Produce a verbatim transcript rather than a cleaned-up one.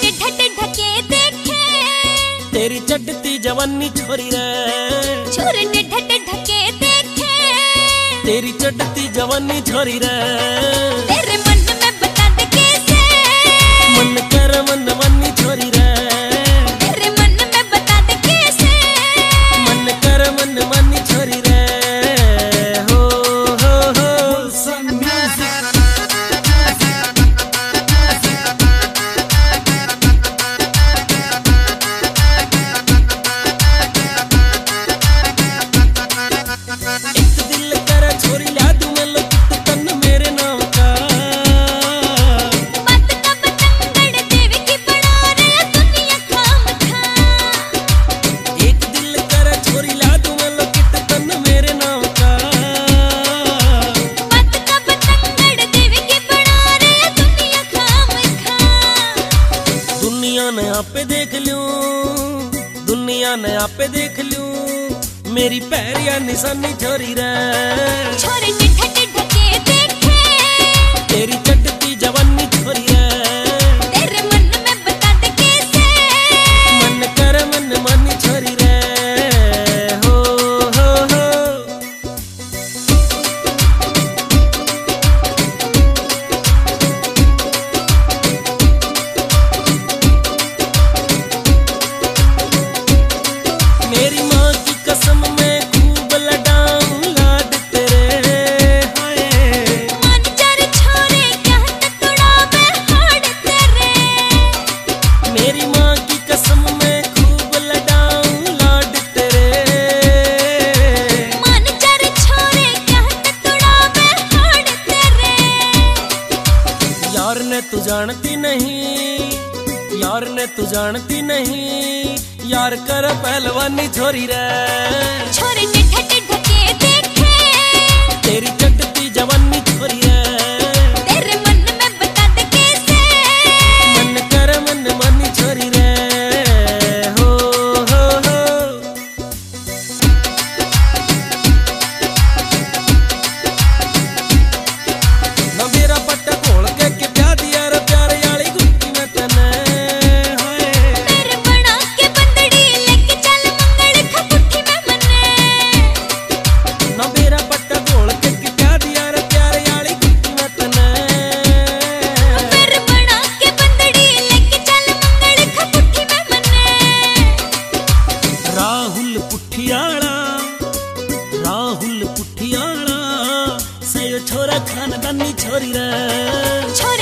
टेढ़ा टेढ़ा के देखे तेरी चढ़ती जवानी छोरी रे, छोरे टेढ़ा टेढ़ा के देखे तेरी चढ़ती जवानी छोरी रे। तेरे मन में बता दे कैसे मन कर मन मानी छोरी रे, तेरे मन में बता दे कैसे मन कर मन मानी छोरी रे। हो हो हो एक दिल कर छोरी ला दूं मैं लुट तन मेरे नाम का। बात का बतंगड़ देवी की बड़ा रे दुनिया खाम खा। एक दिल कर छोरी ला दूं मैं लुट तन मेरे नाम का। बात का बतंगड़ देवी की बड़ा रे दुनिया खाम खा। दुनिया ने आपे देख लूं, दुनिया ने आपे देख लूं मेरी पैरिया निशानी छोरी रे। छोरे टेढ़ा टेढ़ा के देखे तेरी चढ़ती जवानी छोरी रे, तेरे मन में बता दे कैसे मन कर मन मानी छोरी रे। हो हो हो मेरी माँ की कसम मैं खूब लडाऊं लाड तेरे। हाय मन चार छोरे कहत तोड़ा मैं हाड़ तेरे। मेरी माँ की कसम मैं खूब लडाऊं लाड तेरे। मन चार छोरे कहत तोड़ा मैं हाड़ तेरे। यार ने तू जानती नहीं, यार ने तू जानती नहीं यार कर पहलवानी छोरी रे। छोरे टेढ़ा टेढ़ा के देखे तेरी चढ़ती जवानी छोरी रे, तेरे मन में बता दे कैसे मन कर मन मानी छोरी रे। हो हो हो ना मेरा पट्टा खोल के के प्या दिया रे प्यारे वाली गुत्ती में तने। हाय मेरे बना के बंदड़ी लेके चल मंगल खपुठी में मने। ना मेरा पट्टा खोल के के प्या दिया रे प्यारे वाली गुत्ती में तने। मेरे बना के बंदड़ी लेके चल मंगल खपुठी में मने। राहुल पुठियाला, राहुल पुठियाला से छोरा खानदानी छोरी रे।